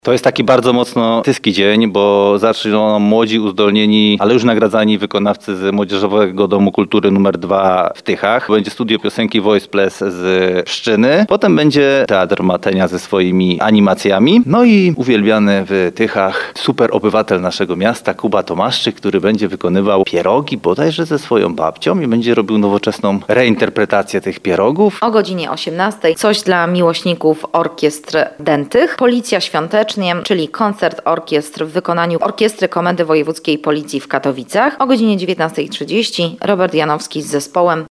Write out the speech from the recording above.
To jest taki bardzo mocno tyski dzień, bo zaczną młodzi, uzdolnieni, ale już nagradzani wykonawcy z Młodzieżowego Domu Kultury nr 2 w Tychach. Będzie studio piosenki Voice Plus z Pszczyny. Potem będzie Teatr Matenia ze swoimi animacjami. No i uwielbiany w Tychach super obywatel naszego miasta, Kuba Tomaszczyk, który będzie wykonywał pierogi bodajże ze swoją babcią i będzie robił nowoczesną reinterpretację tych pierogów. O godzinie 18 coś dla miłośników orkiestr dętych. Policja świąteczna, czyli koncert orkiestr w wykonaniu Orkiestry Komendy Wojewódzkiej Policji w Katowicach. O godzinie 19:30 Robert Janowski z zespołem